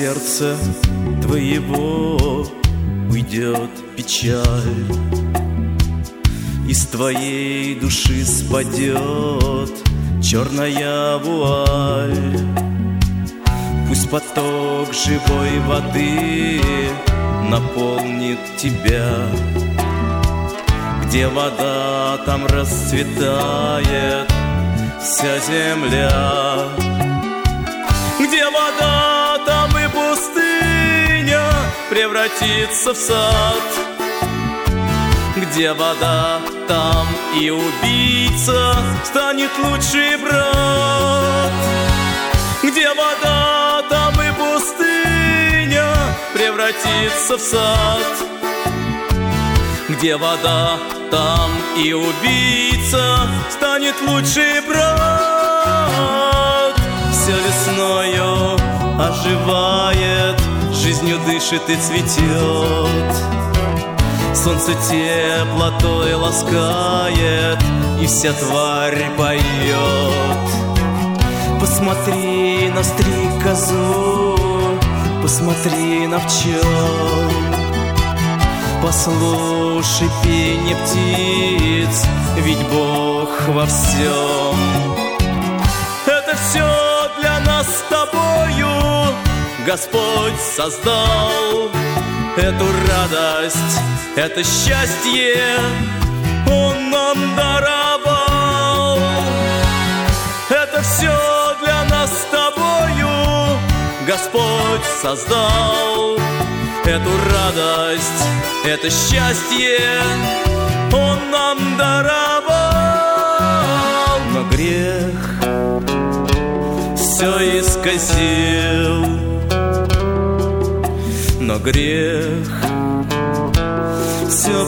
сердца твоего уйдет печаль, из твоей души спадет черная вуаль. Пусть поток живой воды наполнит тебя. Где вода, там расцветает вся земля. Где вода, там и пустыня превратится в сад. Где вода, там и убийца станет лучший брат. Где вода, там и пустыня превратится в сад. Где вода, там и убийца станет лучший брат. Все весною оживает, жизнью дышит и цветет. Солнце теплотой ласкает, и вся тварь поет. Посмотри на стрекозу, посмотри на пчел, послушай пение птиц, ведь Бог во всем. Это все для нас с тобою Господь создал. Эту радость, это счастье Он нам даровал. Это все для нас с тобою Господь создал. Эту радость, это счастье Он нам даровал. Но грех все исказил, но грех все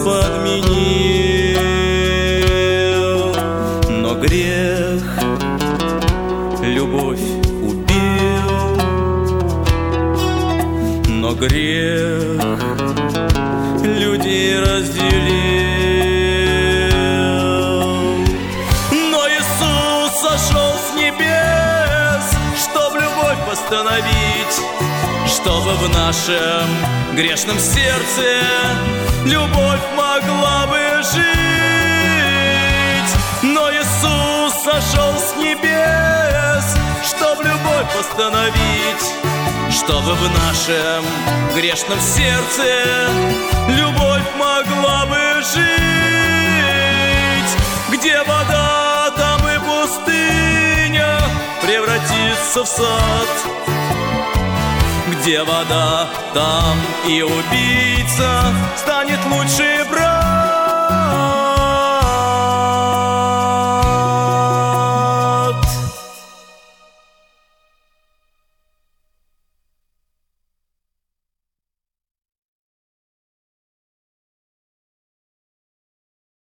подменил, но грех любовь убил, но грех людей разделил. Но Иисус сошел с небес, чтоб любовь восстановить, чтобы в нашем грешном сердце любовь могла бы жить. Но Иисус сошел с небес, чтоб любовь восстановить, чтобы в нашем грешном сердце любовь могла бы жить. Где вода, там и пустыня превратится в сад. Где вода, там и убийца станет лучший брат.